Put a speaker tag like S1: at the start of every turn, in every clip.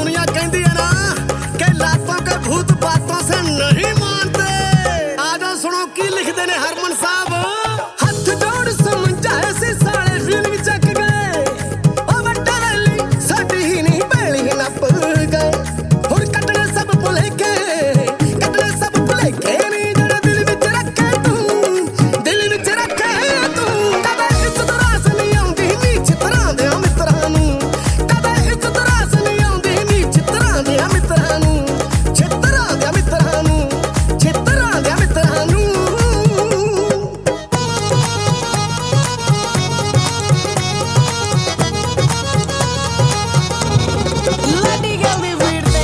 S1: दुनिया कहती है ना कि लातों के भूत बातों से नहीं मानते। आजा सुनो की लिखते ने हरमन साहब, हाथ जोड़ समझा ऐसे सारे फिल्म चक गए, ओ बट्टा रैली साडी ही नहीं बेली नप गए, हुण कटने सब भुलेखे, कटने सब भुलेखे नहीं जड़ा दिल विच रखे तू, दिल विच रखे तू। कदे इज्जत रास नहीं आउंदी नीच तरह दे मित्रां नूं, कदे इज्जत रास नहीं आउंदी नीच तरह दे मित्रां नूं, छितरां दे मित्रां नूं, छितरां दे मित्रां नूं।
S2: Lady girl me virde,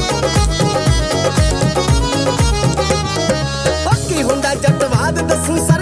S1: बाकी हुंदा जटवाद दसूं